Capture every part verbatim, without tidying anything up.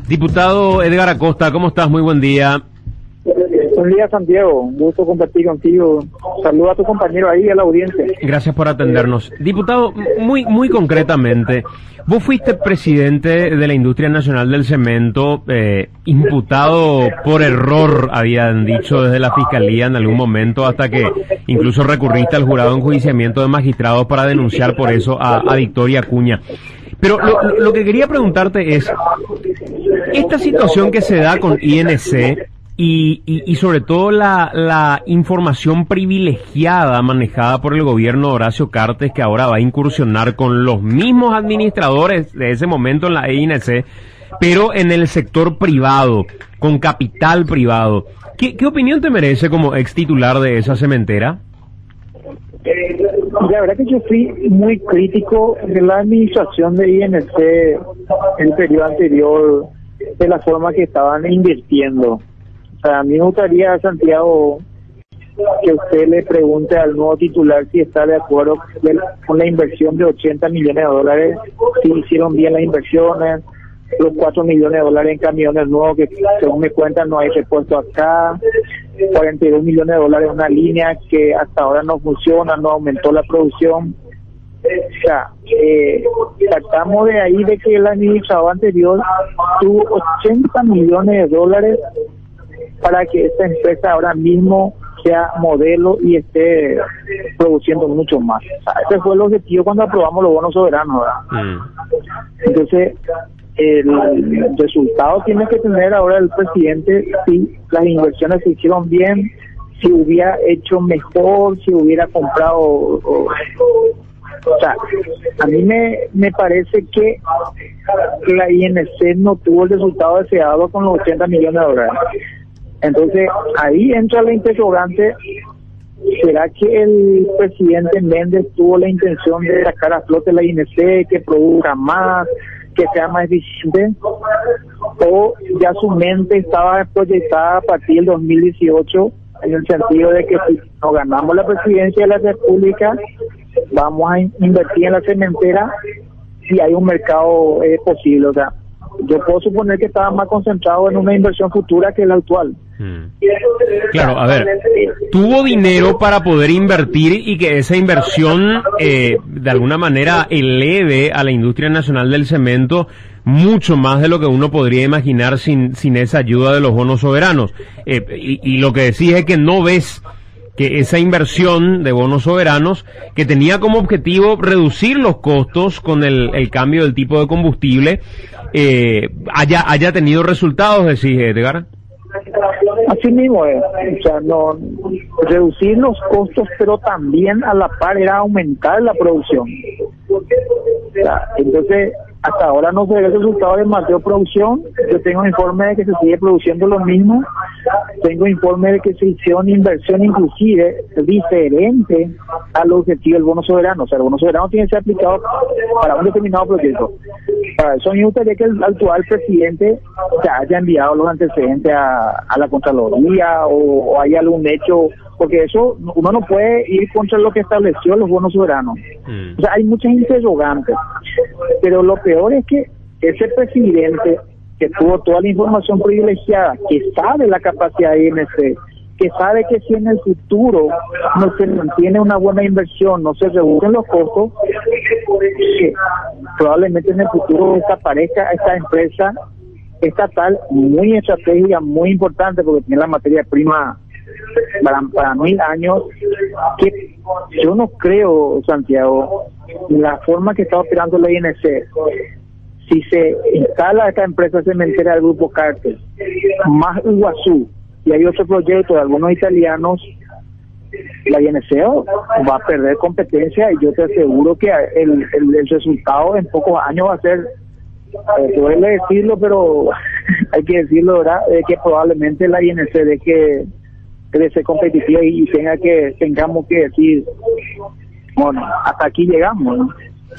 Diputado Edgar Acosta, ¿cómo estás? Muy buen día. Buen día, Santiago. Un gusto compartir contigo. Saludos a tu compañero ahí y a la audiencia. Gracias por atendernos. Diputado, muy muy concretamente, vos fuiste presidente de la Industria Nacional del Cemento, eh, imputado por error, habían dicho desde la Fiscalía en algún momento, hasta que incluso recurriste al jurado de enjuiciamiento de magistrados para denunciar por eso a, a Victoria Acuña. Pero lo, lo que quería preguntarte es, esta situación que se da con I N C y, y, y sobre todo la, la información privilegiada manejada por el gobierno de Horacio Cartes, que ahora va a incursionar con los mismos administradores de ese momento en la I N C, pero en el sector privado, con capital privado. ¿Qué, qué opinión te merece como ex titular de esa cementera? La verdad que yo fui muy crítico de la administración de I N C en el periodo anterior, de la forma que estaban invirtiendo. O sea, a mí me gustaría, Santiago, que usted le pregunte al nuevo titular si está de acuerdo con la inversión de ochenta millones de dólares, si hicieron bien las inversiones, los cuatro millones de dólares en camiones nuevos que según me cuentan no hay repuesto acá, cuarenta y dos millones de dólares en una línea que hasta ahora no funciona, no aumentó la producción. O sea, eh, tratamos de ahí de que el administrador anterior tuvo ochenta millones de dólares para que esta empresa ahora mismo sea modelo y esté produciendo mucho más. O sea, ese fue el objetivo cuando aprobamos los bonos soberanos, ¿verdad? Mm. Entonces, el resultado tiene que tener ahora el presidente si las inversiones se hicieron bien, si hubiera hecho mejor, si hubiera comprado. O, o sea, a mí me, me parece que la I N C no tuvo el resultado deseado con los ochenta millones de dólares. Entonces, ahí entra la interrogante, ¿será que el presidente Méndez tuvo la intención de sacar a flote la I N C, que produzca más, que sea más eficiente? ¿O ya su mente estaba proyectada a partir del dos mil dieciocho en el sentido de que si nos ganamos la presidencia de la República, vamos a in- invertir en la cementera y hay un mercado eh, posible? O sea, yo puedo suponer que estaba más concentrado en una inversión futura que la actual. Hmm. Claro, a ver, tuvo dinero para poder invertir y que esa inversión eh, de alguna manera eleve a la industria nacional del cemento mucho más de lo que uno podría imaginar sin, sin esa ayuda de los bonos soberanos. Eh, y, y lo que decís es que no ves que esa inversión de bonos soberanos, que tenía como objetivo reducir los costos con el, el cambio del tipo de combustible, eh, haya, haya tenido resultados, decís, Edgar. Así mismo es, o sea, no reducir los costos, pero también a la par era aumentar la producción. O sea, entonces, hasta ahora no se ve el resultado de mayor producción. Yo tengo informe de que se sigue produciendo lo mismo. Tengo informe de que se hicieron inversión inclusive diferente al objetivo del bono soberano. O sea, el bono soberano tiene que ser aplicado para un determinado proyecto. Para eso me gustaría que el actual presidente se haya enviado los antecedentes a, a la Contraloría o, o haya algún hecho, porque eso uno no puede ir contra lo que estableció los bonos soberanos. Mm. O sea, hay muchas interrogantes, pero lo peor es que ese presidente que tuvo toda la información privilegiada, que sabe la capacidad de I N C, que sabe que si en el futuro no se mantiene una buena inversión, no se reducen los costos, que probablemente en el futuro desaparezca esta empresa estatal muy estratégica, muy importante, porque tiene la materia prima para, para mil años, que yo no creo, Santiago, la forma que está operando la I N C, si se instala esta empresa cementera del Grupo Cartes, más Iguazú, y hay otro proyecto de algunos italianos, la I N C va a perder competencia, y yo te aseguro que el, el, el resultado en pocos años va a ser, eh, duele decirlo, pero hay que decirlo, ¿verdad?, de que probablemente la I N C deje de ser competitiva y tenga que tengamos que decir, bueno, hasta aquí llegamos, ¿no?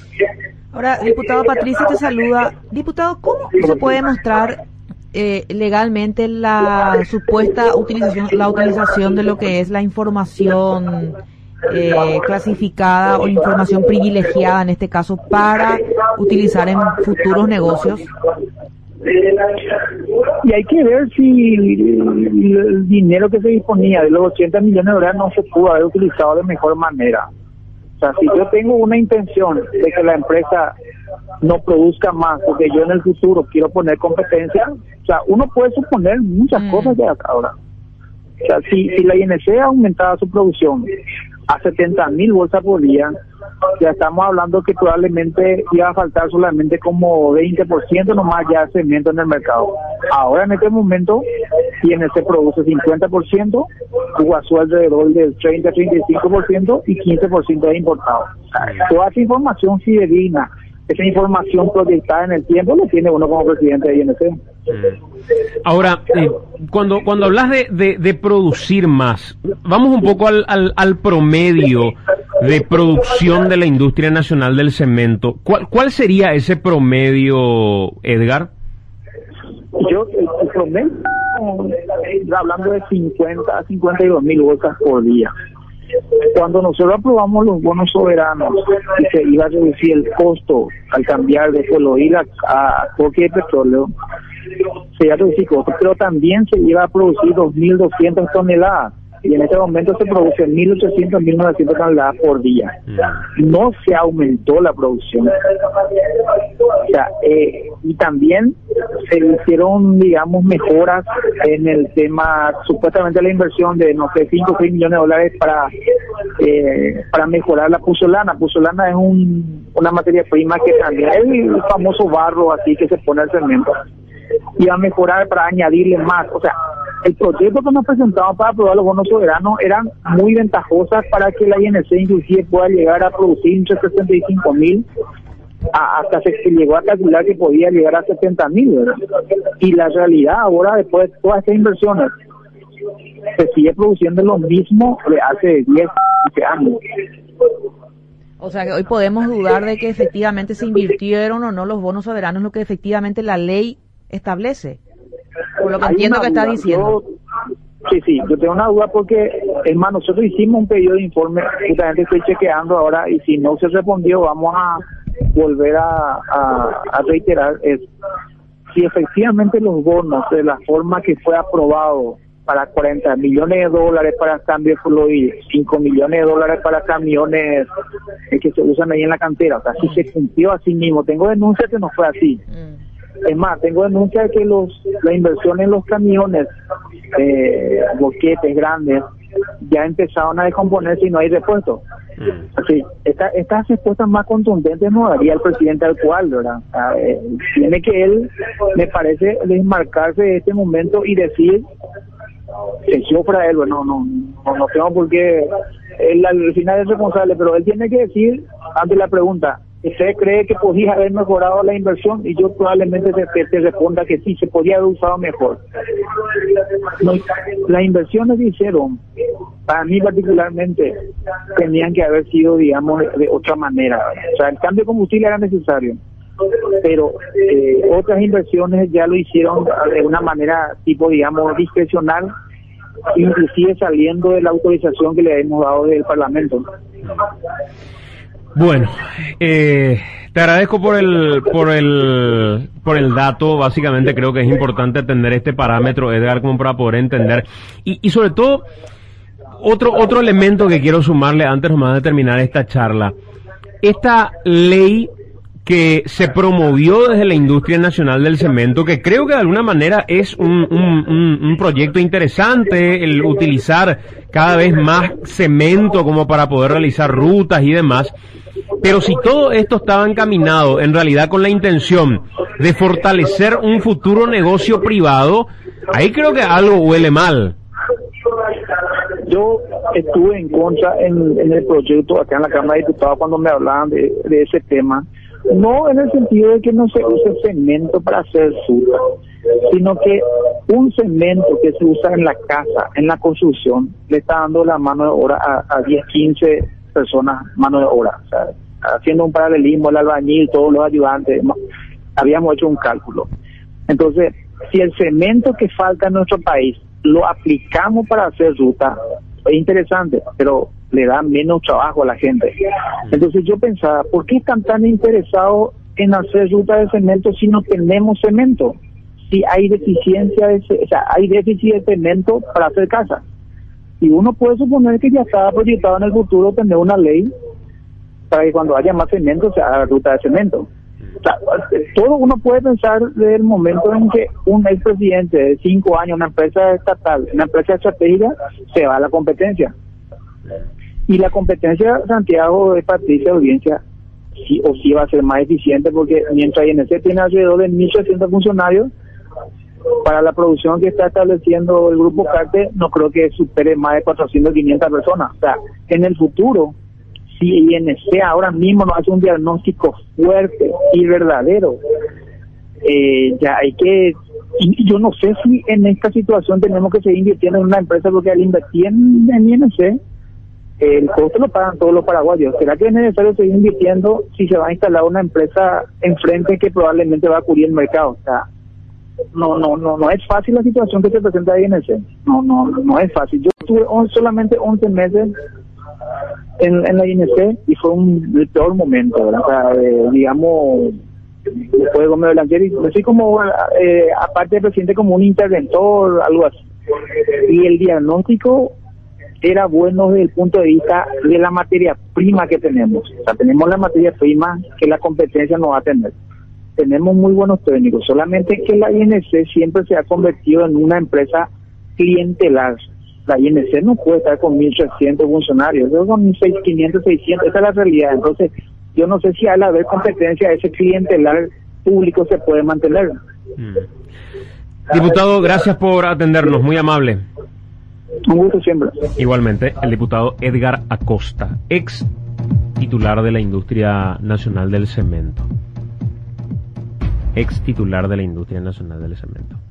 Ahora, diputado, Patricia te saluda. Diputado, ¿cómo se puede mostrar eh, legalmente la supuesta utilización, la utilización de lo que es la información eh, clasificada o información privilegiada, en este caso, para utilizar en futuros negocios? Y hay que ver si el dinero que se disponía de los ochenta millones de dólares no se pudo haber utilizado de mejor manera. O sea, si yo tengo una intención de que la empresa no produzca más, porque yo en el futuro quiero poner competencia, o sea, uno puede suponer muchas mm. cosas de acá ahora. O sea, si, si la I N C aumentaba su producción a setenta mil bolsas por día, ya estamos hablando que probablemente iba a faltar solamente como veinte por ciento nomás ya de cemento en el mercado. Ahora en este momento I N C produce cincuenta por ciento, Iguazú alrededor del treinta a treinta y cinco por ciento y quince por ciento es importado. Toda esa información fidedigna, esa información proyectada en el tiempo, lo tiene uno como presidente de I N C. Ahora, eh, cuando cuando hablas de, de, de producir más, vamos un poco al, al, al promedio de producción de la industria nacional del cemento. ¿Cuál, cuál sería ese promedio, Edgar? Yo, el, el promedio, hablando de cincuenta a cincuenta y dos mil bolsas por día. Cuando nosotros aprobamos los bonos soberanos y se iba a reducir el costo al cambiar de coloid a, a toque de petróleo, se iba a reducir costo, pero también se iba a producir dos mil doscientas toneladas y en este momento se produce mil ochocientas, mil novecientas toneladas por día. No se aumentó la producción. O sea, eh, y también se hicieron, digamos, mejoras en el tema, supuestamente la inversión de, no sé, cinco o seis millones de dólares para eh, para mejorar la puzzolana. Puzzolana es un, una materia prima que también es el famoso barro así que se pone al cemento. Y a mejorar para añadirle más. O sea, el proyecto que nos presentamos para aprobar los bonos soberanos eran muy ventajosas para que la I N C inclusive pueda llegar a producir entre sesenta y cinco mil, hasta se llegó a calcular que podía llegar a setenta mil, ¿verdad? Y la realidad ahora, después de todas estas inversiones, se sigue produciendo lo mismo de hace diez, quince años. O sea que hoy podemos dudar de que efectivamente se invirtieron o no los bonos soberanos, lo que efectivamente la ley establece, por lo que Hay entiendo que está duda. diciendo. Yo, sí, sí, yo tengo una duda porque, es más, nosotros hicimos un pedido de informe, justamente estoy chequeando ahora, y si no se respondió, vamos a volver a, a, a reiterar, es si efectivamente los bonos, de la forma que fue aprobado, para cuarenta millones de dólares para cambio de fluido, cinco millones de dólares para camiones eh, que se usan ahí en la cantera, o sea, si se cumplió así mismo. Tengo denuncias que no fue así. Mm. Es más, tengo denuncia de que los la inversión en los camiones, eh, boquetes grandes, ya empezaron a descomponerse y no hay repuesto. Mm. Así, esta, estas respuestas más contundentes no daría el presidente actual, ¿verdad? Ah, eh, tiene que él, me parece, desmarcarse de este momento y decir, se sufra él, bueno, no, no, no tengo por qué, él al final es responsable, pero él tiene que decir, ante la pregunta, ¿usted cree que podía haber mejorado la inversión? Y yo probablemente te, te, te responda que sí, se podía haber usado mejor. No, las inversiones que hicieron, para mí particularmente, tenían que haber sido, digamos, de, de otra manera. O sea, el cambio de combustible era necesario, pero eh, otras inversiones ya lo hicieron de una manera tipo, digamos, discrecional, inclusive saliendo de la autorización que le hemos dado del Parlamento. Bueno, eh, te agradezco por el por el por el dato. Básicamente creo que es importante atender este parámetro, Edgar, como para poder entender y, y sobre todo otro otro elemento que quiero sumarle antes nomás de terminar esta charla. Esta ley que se promovió desde la industria nacional del cemento, que creo que de alguna manera es un, un, un, un proyecto interesante, el utilizar cada vez más cemento como para poder realizar rutas y demás, pero si todo esto estaba encaminado en realidad con la intención de fortalecer un futuro negocio privado, ahí creo que algo huele mal. Yo estuve en contra en, en el proyecto acá en la Cámara de Diputados cuando me hablaban de, de ese tema. No en el sentido de que no se use cemento para hacer suta, sino que un cemento que se usa en la casa, en la construcción, le está dando la mano de obra a, a diez, quince personas mano de obra. O sea, haciendo un paralelismo, el albañil, todos los ayudantes, habíamos hecho un cálculo. Entonces, si el cemento que falta en nuestro país lo aplicamos para hacer ruta, es interesante, pero le da menos trabajo a la gente. Entonces yo pensaba, ¿por qué están tan interesados en hacer ruta de cemento si no tenemos cemento? si hay deficiencia, de, o sea, hay déficit de cemento para hacer casas. Y uno puede suponer que ya estaba proyectado en el futuro tener una ley para que cuando haya más cemento se haga ruta de cemento. O sea, todo uno puede pensar desde el momento en que un expresidente de cinco años, una empresa estatal, una empresa estratégica, se va a la competencia. Y la competencia, Santiago, de Patricia Audiencia, sí o sí va a ser más eficiente, porque mientras I N C tiene alrededor de mil trescientos funcionarios, para la producción que está estableciendo el Grupo Carte, no creo que supere más de cuatrocientas, quinientas personas. O sea, en el futuro, si I N C ahora mismo no hace un diagnóstico fuerte y verdadero, eh, ya hay que... Y yo no sé si en esta situación tenemos que seguir invirtiendo en una empresa, porque al invertir en, en I N C, el costo lo pagan todos los paraguayos. ¿Será que es necesario seguir invirtiendo si se va a instalar una empresa enfrente que probablemente va a cubrir el mercado? O sea, no no no no es fácil la situación que se presenta ahí en I N C. No, no, no es fácil. Yo estuve on, solamente once meses en, en la I N C y fue un, el peor momento, ¿verdad? O sea, eh, digamos, después de Gómez Belanger, me fui como, eh, aparte de presidente, como un interventor, algo así. Y el diagnóstico era bueno desde el punto de vista de la materia prima que tenemos. O sea, tenemos la materia prima que la competencia no va a tener. Tenemos muy buenos técnicos, solamente que la I N C siempre se ha convertido en una empresa clientelar. La I N C no puede estar con mil trescientos funcionarios, yo con quinientos, seiscientos, esa es la realidad. Entonces, yo no sé si al haber competencia, ese clientelar público se puede mantener. Mm. Diputado, gracias por atendernos, muy amable. Un gusto siempre. Igualmente, el diputado Edgar Acosta, ex titular de la Industria Nacional del Cemento. Ex titular de la Industria Nacional del Cemento.